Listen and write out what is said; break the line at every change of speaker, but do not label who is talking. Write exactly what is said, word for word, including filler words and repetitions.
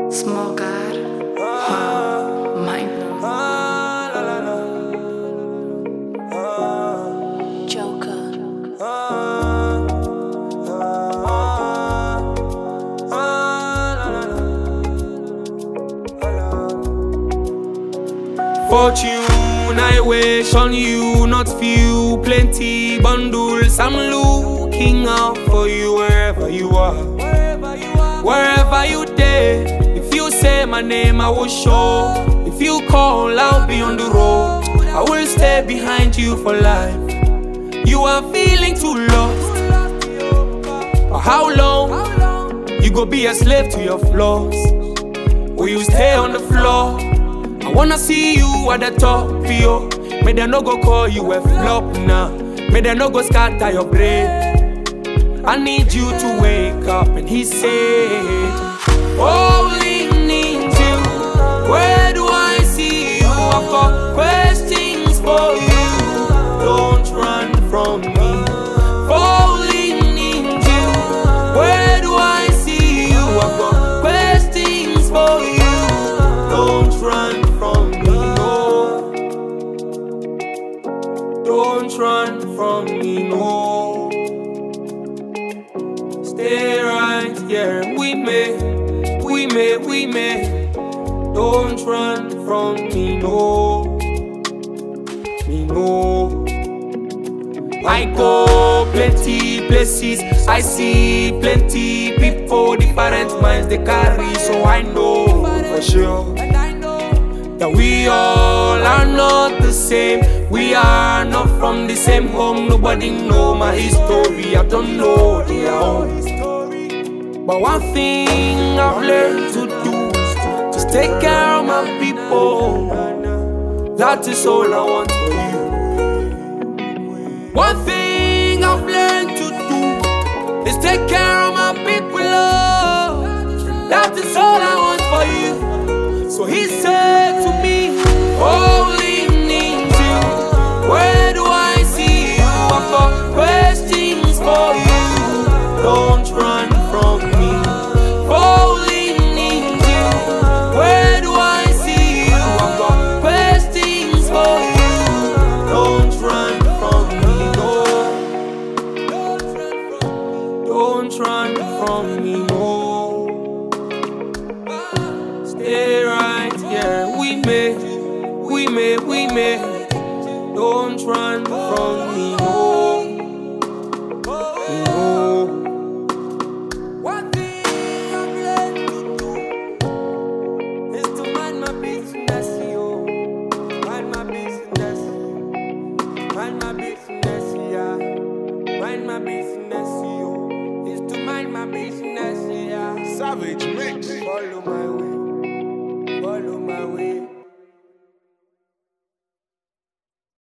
Small God, wow, mind blown. Joker.
Fortune, I wish on you, not few, plenty bundles. I'm looking out for you wherever you are. Wherever you dare, if you say my name, I will show. If you call, I'll be on the road. I will stay behind you for life. You are feeling too lost. For how long? You go be a slave to your flaws. Will you stay on the floor? I wanna see you at the top, yo. May they no go call you a flop now. May they no go scatter your brain. I need you to wake up. And he said, only need you. Where do I see you? I've got questions for you. Don't run from me. Only need you. Where do I see you? I've got questions for you. Don't run from me, no. Don't run from me, no. Stay right here with me, we may, we may. Don't run from me, no. Me, no. I go plenty places, I see plenty people, different minds they carry, so I know for sure that we all are not the same. We are not from the same home. Nobody know my history, I don't know their own. But one thing I've learned to do is just take care of my people. That is all I want for you. One thing I've learned to do is take care of my people. Oh, that is all I want for you. So he said to me, only need you. Where do I see you? I've got questions for you. Don't run from me. Only need you. Where do I see you? I've got questions for you. Don't run from me, no. Don't run from me, no. Stay right here, we may, we may, we may. Don't run from me, no. No. One thing I've learned to do is to mind my business, yo. Mind my business. Mind my business, yeah. Mind my business, yo. Is to mind my business, yeah.
Savage mix.
Follow my way.